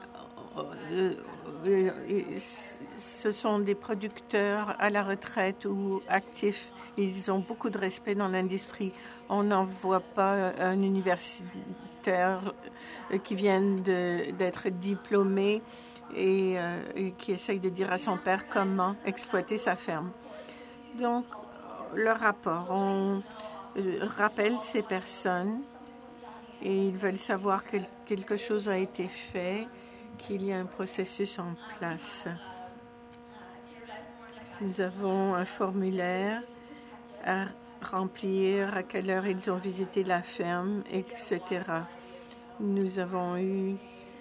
ce sont des producteurs à la retraite ou actifs. Ils ont beaucoup de respect dans l'industrie. On n'envoie pas un universitaire qui vient d'être diplômé et qui essaye de dire à son père comment exploiter sa ferme. Donc, le rapport, on rappelle ces personnes et ils veulent savoir que quelque chose a été fait, qu'il y a un processus en place. Nous avons un formulaire à remplir, à quelle heure ils ont visité la ferme, etc. Nous avons eu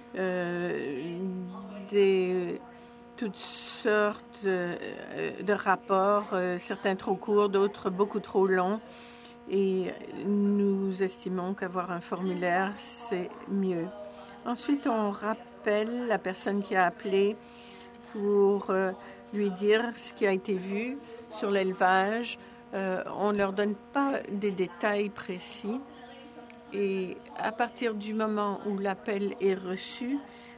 toutes sortes de rapports, certains trop courts, d'autres beaucoup trop longs. et nous estimons qu'avoir un formulaire, c'est mieux. Ensuite, on rappelle la personne qui a appelé pour lui dire ce qui a été vu sur l'élevage. On ne leur donne pas des détails précis. Et à partir du moment où l'appel est reçu,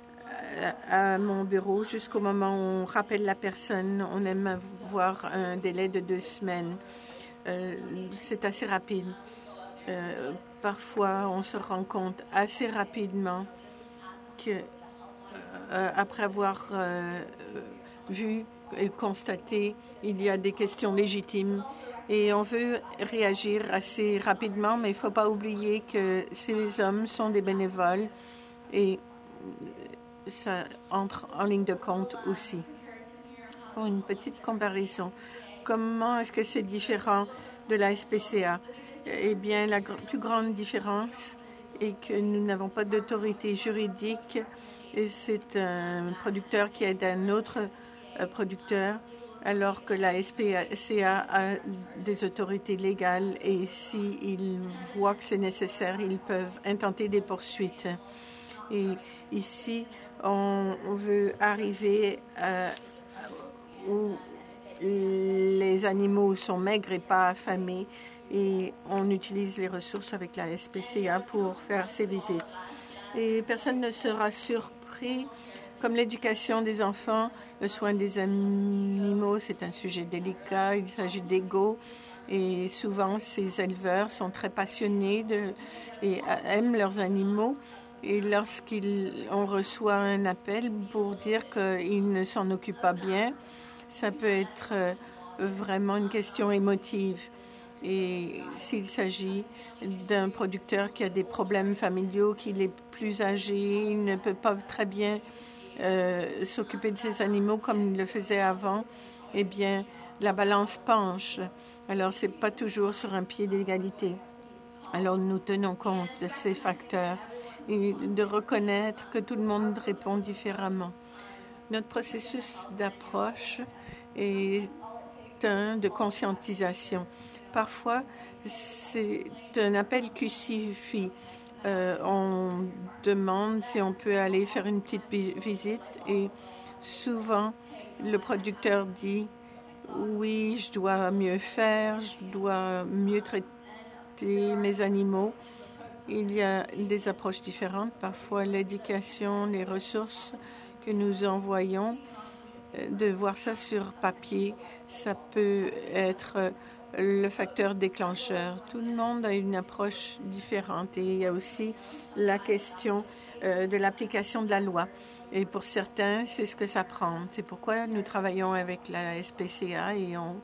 à mon bureau, jusqu'au moment où on rappelle la personne, on aime avoir un délai de 2 semaines. C'est assez rapide. Parfois, on se rend compte assez rapidement que, après avoir vu et constaté, il y a des questions légitimes et on veut réagir assez rapidement, mais il ne faut pas oublier que ces hommes sont des bénévoles et ça entre en ligne de compte aussi. Pour une petite comparaison, comment est-ce que c'est différent de la SPCA? Eh bien, la plus grande différence est que nous n'avons pas d'autorité juridique. C'est un producteur qui aide un autre producteur, alors que la SPCA a des autorités légales et s'ils voient que c'est nécessaire, ils peuvent intenter des poursuites. Et ici, on veut arriver où les animaux sont maigres et pas affamés et on utilise les ressources avec la SPCA pour faire ces visites. Et personne ne sera surpris. Comme l'éducation des enfants, le soin des animaux, c'est un sujet délicat. Il s'agit d'ego. Et souvent, ces éleveurs sont très passionnés et aiment leurs animaux. Et lorsqu'on reçoit un appel pour dire qu'ils ne s'en occupent pas bien, ça peut être vraiment une question émotive. Et s'il s'agit d'un producteur qui a des problèmes familiaux, qu'il est plus âgé, il ne peut pas très bien s'occuper de ses animaux comme il le faisait avant, eh bien, la balance penche. Alors, ce n'est pas toujours sur un pied d'égalité. Alors, nous tenons compte de ces facteurs et de reconnaître que tout le monde répond différemment. Notre processus d'approche est un de conscientisation. Parfois, c'est un appel qui suffit. On demande si on peut aller faire une petite visite et souvent, le producteur dit « Oui, je dois mieux faire, je dois mieux traiter mes animaux ». Il y a des approches différentes. Parfois, l'éducation, les ressources que nous envoyons, de voir ça sur papier, ça peut être le facteur déclencheur. Tout le monde a une approche différente et il y a aussi la question de l'application de la loi. Et pour certains, c'est ce que ça prend. C'est pourquoi nous travaillons avec la SPCA et on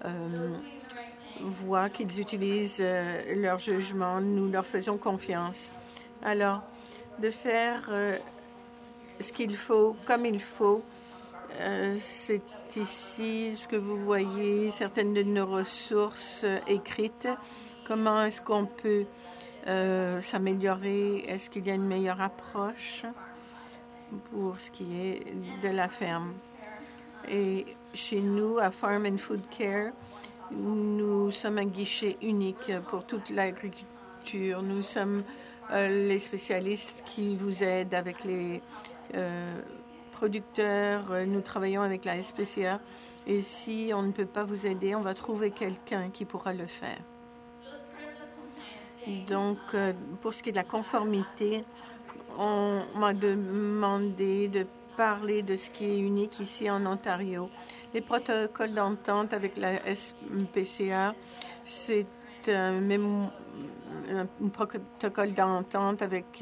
voit qu'ils utilisent leur jugement. Nous leur faisons confiance. Alors, de faire ce qu'il faut, comme il faut, c'est ici ce que vous voyez, certaines de nos ressources écrites. Comment est-ce qu'on peut s'améliorer? Est-ce qu'il y a une meilleure approche pour ce qui est de la ferme? Et chez nous, à Farm and Food Care, nous sommes un guichet unique pour toute l'agriculture. Nous sommes les spécialistes qui vous aident avec les producteurs. Nous travaillons avec la SPCA et si on ne peut pas vous aider, on va trouver quelqu'un qui pourra le faire. Donc, pour ce qui est de la conformité, on m'a demandé de parler de ce qui est unique ici en Ontario. Les protocoles d'entente avec la SPCA, c'est un protocole d'entente avec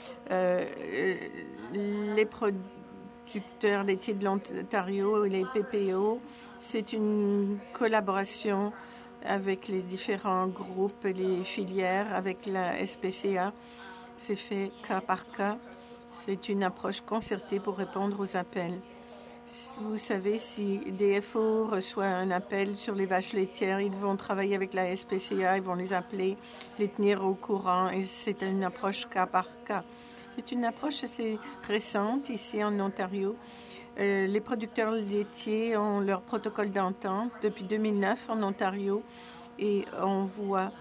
les producteurs laitiers de l'Ontario et les PPO. C'est une collaboration avec les différents groupes et les filières avec la SPCA. C'est fait cas par cas. C'est une approche concertée pour répondre aux appels. Vous savez, si DFO reçoit un appel sur les vaches laitières, ils vont travailler avec la SPCA, ils vont les appeler, les tenir au courant, et c'est une approche cas par cas. C'est une approche assez récente ici en Ontario. Les producteurs laitiers ont leur protocole d'entente depuis 2009 en Ontario et on voit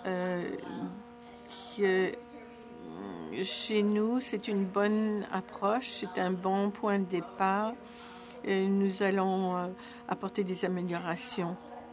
que chez nous, c'est une bonne approche, c'est un bon point de départ. Nous allons apporter des améliorations.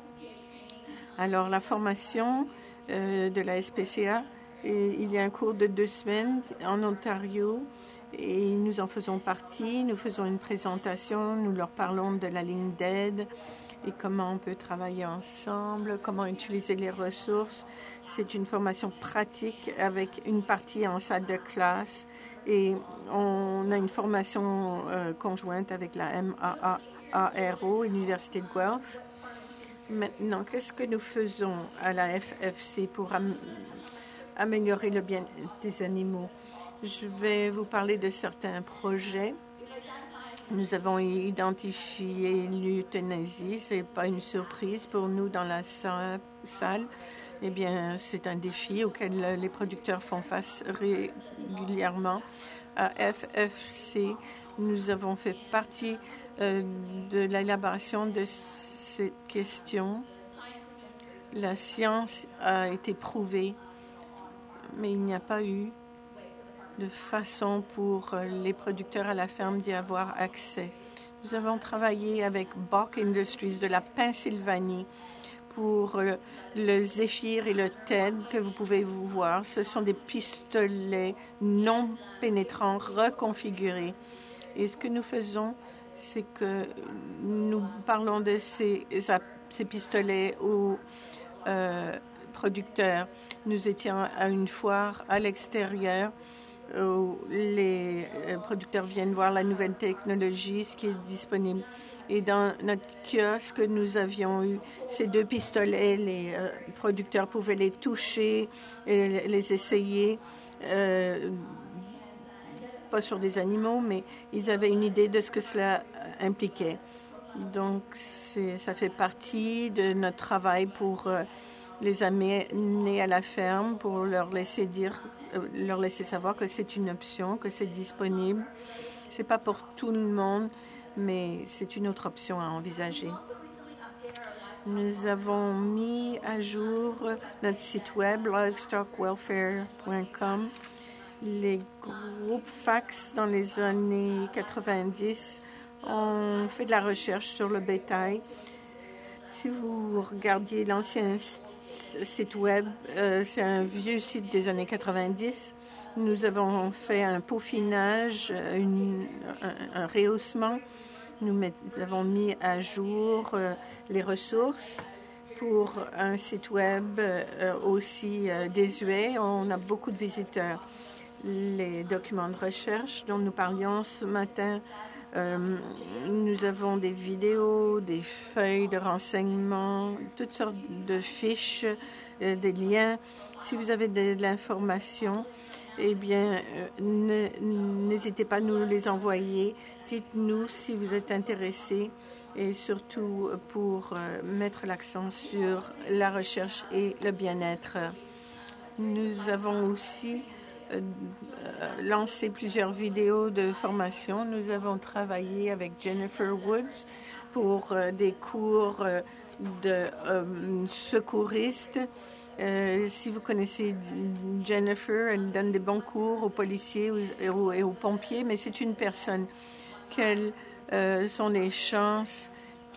Alors, la formation de la SPCA, il y a un cours de 2 semaines en Ontario et nous en faisons partie. Nous faisons une présentation, nous leur parlons de la ligne d'aide et comment on peut travailler ensemble, comment utiliser les ressources. C'est une formation pratique avec une partie en salle de classe et on a une formation conjointe avec la MAARO, Université de Guelph. Maintenant, qu'est-ce que nous faisons à la FFC pour améliorer le bien des animaux? Je vais vous parler de certains projets. Nous avons identifié l'euthanasie. Ce n'est pas une surprise pour nous dans la salle. Eh bien, c'est un défi auquel les producteurs font face régulièrement. À FFC, nous avons fait partie de l'élaboration de cette question. La science a été prouvée, mais il n'y a pas eu de façon pour les producteurs à la ferme d'y avoir accès. Nous avons travaillé avec Bach Industries de la Pennsylvanie pour le Zephyr et le TED que vous pouvez vous voir. Ce sont des pistolets non pénétrants reconfigurés. Et ce que nous faisons, c'est que nous parlons de ces pistolets aux producteurs. Nous étions à une foire à l'extérieur où les producteurs viennent voir la nouvelle technologie, ce qui est disponible. Et dans notre kiosque, nous avions eu ces 2 pistolets. Les producteurs pouvaient les toucher, et les essayer, pas sur des animaux, mais ils avaient une idée de ce que cela impliquait. Donc, ça fait partie de notre travail pour les amener à la ferme, pour leur laisser savoir que c'est une option, que c'est disponible. Ce n'est pas pour tout le monde, mais c'est une autre option à envisager. Nous avons mis à jour notre site web, livestockwelfare.com. Les groupes fax dans les années 90 ont fait de la recherche sur le bétail. Si vous regardiez l'ancien site web, c'est un vieux site des années 90. Nous avons fait un peaufinage, un rehaussement. Nous avons mis à jour les ressources pour un site web aussi désuet. On a beaucoup de visiteurs. Les documents de recherche dont nous parlions ce matin, nous avons des vidéos, des feuilles de renseignements, toutes sortes de fiches, des liens. Si vous avez de l'information, eh bien, n'hésitez pas à nous les envoyer. Dites-nous si vous êtes intéressés et surtout pour mettre l'accent sur la recherche et le bien-être. Nous avons aussi lancé plusieurs vidéos de formation. Nous avons travaillé avec Jennifer Woods pour des cours de secouristes. Si vous connaissez Jennifer, elle donne des bons cours aux policiers et aux pompiers, mais c'est une personne. Quelles sont les chances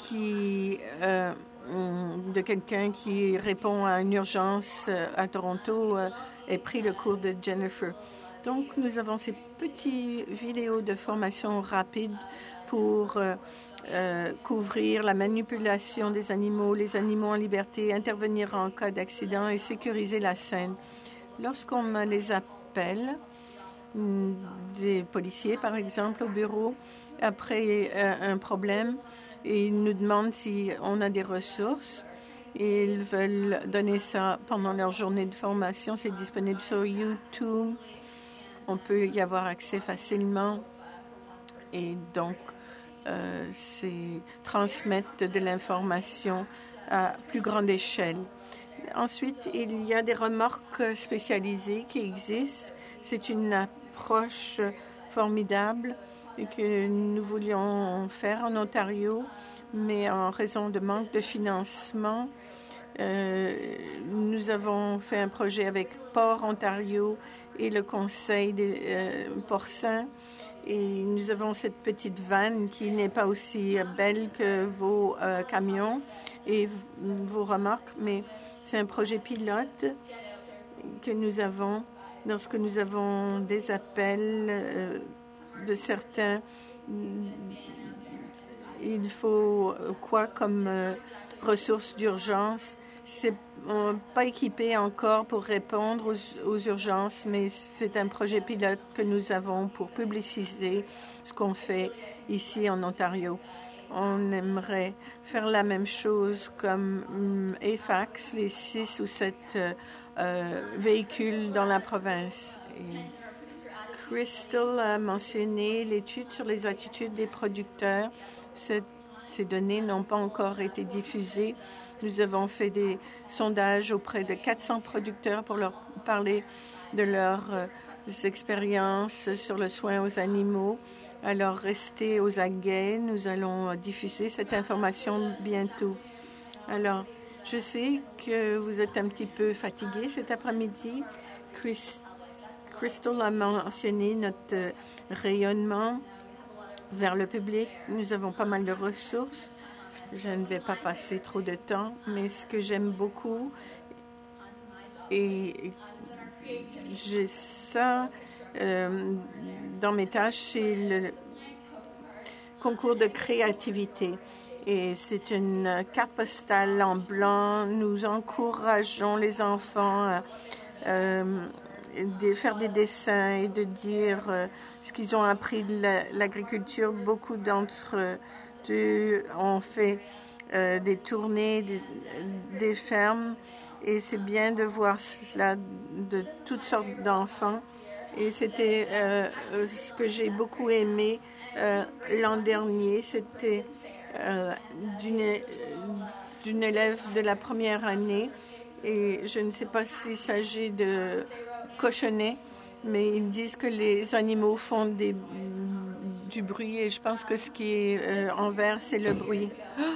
de quelqu'un qui répond à une urgence à Toronto ait pris le cours de Jennifer? Donc, nous avons ces petites vidéos de formation rapide pour couvrir la manipulation des animaux, les animaux en liberté, intervenir en cas d'accident et sécuriser la scène. Lorsqu'on a les appels des policiers, par exemple, au bureau, après un problème, et ils nous demandent si on a des ressources. Et ils veulent donner ça pendant leur journée de formation. C'est disponible sur YouTube. On peut y avoir accès facilement. Et donc, c'est transmettre de l'information à plus grande échelle. Ensuite, il y a des remorques spécialisées qui existent. C'est une approche formidable que nous voulions faire en Ontario, mais en raison de manque de financement, Nous avons fait un projet avec Port Ontario et le Conseil des porcins. Et nous avons cette petite vanne qui n'est pas aussi belle que vos camions et vos remorques, mais c'est un projet pilote que nous avons lorsque nous avons des appels de certains. Il faut quoi comme ressources d'urgence? C'est pas équipé encore pour répondre aux urgences, mais c'est un projet pilote que nous avons pour publiciser ce qu'on fait ici en Ontario. On aimerait faire la même chose comme EFAX, les 6 ou 7 véhicules dans la province. Et Crystal a mentionné l'étude sur les attitudes des producteurs. Ces données n'ont pas encore été diffusées. Nous avons fait des sondages auprès de 400 producteurs pour leur parler de leurs expériences sur le soin aux animaux. Alors, restez aux aguets. Nous allons diffuser cette information bientôt. Alors, je sais que vous êtes un petit peu fatigué cet après-midi. Crystal a mentionné notre rayonnement vers le public. Nous avons pas mal de ressources. Je ne vais pas passer trop de temps, mais ce que j'aime beaucoup, et j'ai ça dans mes tâches, c'est le concours de créativité. Et c'est une carte postale en blanc. Nous encourageons les enfants à faire des dessins et de dire ce qu'ils ont appris de l'agriculture. Beaucoup d'entre eux ont fait des tournées des fermes et c'est bien de voir cela de toutes sortes d'enfants. Et c'était ce que j'ai beaucoup aimé l'an dernier. C'était d'une élève de la première année et je ne sais pas s'il s'agit de cochonnets, mais ils disent que les animaux font du bruit et je pense que ce qui est en vert, c'est le bruit.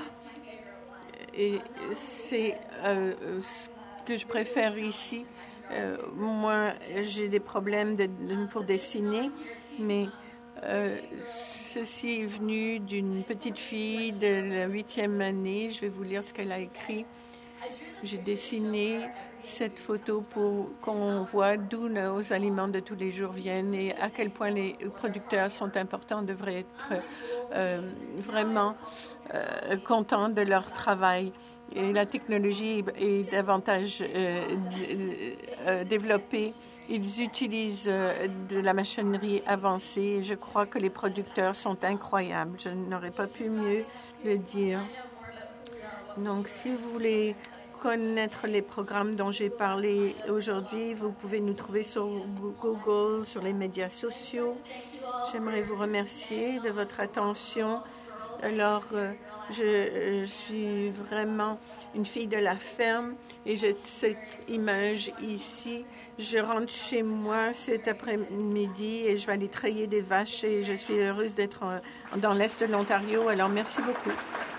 Et c'est ce que je préfère ici. Moi, j'ai des problèmes pour dessiner, mais ceci est venu d'une petite fille de la 8e année. Je vais vous lire ce qu'elle a écrit. J'ai dessiné cette photo pour qu'on voit d'où nos aliments de tous les jours viennent et à quel point les producteurs sont importants, devraient être vraiment contents de leur travail. Et la technologie est davantage développée. Ils utilisent de la machinerie avancée et je crois que les producteurs sont incroyables. Je n'aurais pas pu mieux le dire. Donc, si vous voulez connaître les programmes dont j'ai parlé aujourd'hui, vous pouvez nous trouver sur Google, sur les médias sociaux. J'aimerais vous remercier de votre attention. Alors, je suis vraiment une fille de la ferme et j'ai cette image ici. Je rentre chez moi cet après-midi et je vais aller treiller des vaches et je suis heureuse d'être dans l'Est de l'Ontario. Alors, merci beaucoup.